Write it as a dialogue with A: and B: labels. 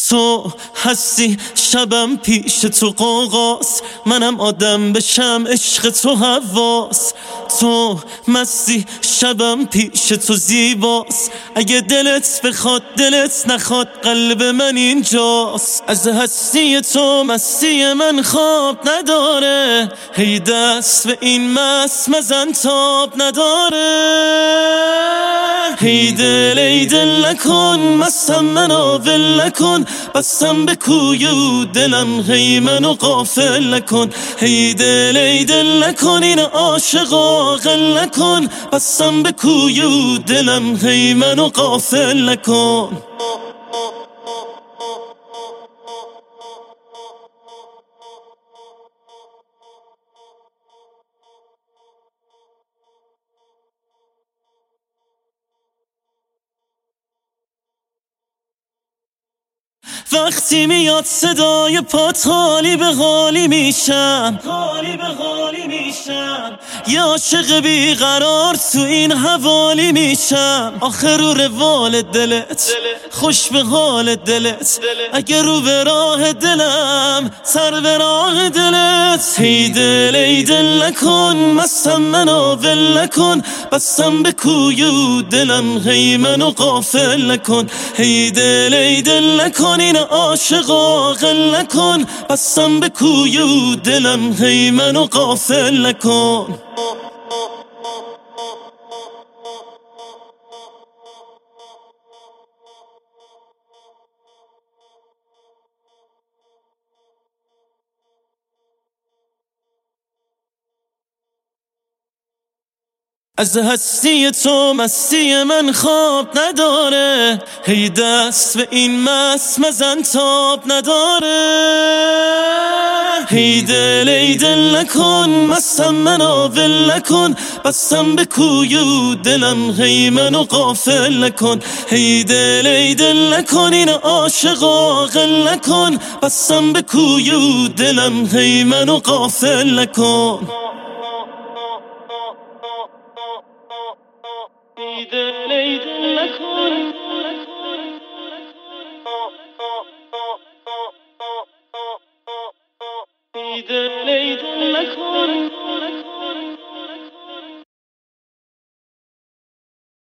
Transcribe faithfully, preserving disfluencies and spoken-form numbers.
A: تو هستی شبم پیش تو قوقاست، منم آدم بشم عشق تو هواست. تو مستی شبم پیش تو زیباست، اگه دلت بخواد دلت نخواد قلب من اینجاست. از هستی تو مستی من خواب نداره، هی دست به این مست مزن تاب نداره. هی دل ای دل نکن مستم منو ول نکن، بستم به کوی و دلم هی منو غافل نکن. هی دل ای دل نکن این عاشقا غل نکن، بستم به کوی و دلم هی منو غافل نکن. وقتی میاد صدای پات حالی به حالی میشم، حالی به حالی میشم. یه عاشق بیقرار تو این حوالی میشم. آخر رو روال دلت خوش به حال دلت، اگه رو به راه دلم سر به راه دلت. هی دل ای دل نکن مستم منو ول نکن، بستم به کوی و دلم هی منو غافل نکن. هی دل ای دل نکن این عاشقا غل نکن، بستم به کوی و دلم هی منو غافل نکن. از هستی تو مستی من خواب نداره، هی دست به این مست مزن تاب نداره. هی دل ای دل نکن مستم منو ول نکن، بستم به کوی و دلم هی منو غافل نکن. هی دل ای دل نکن این عاشقا غل نکن، بستم به کوی و دلم هی منو غافل نکن. ای دل ای دل نکن، ای دل ای دل نکن.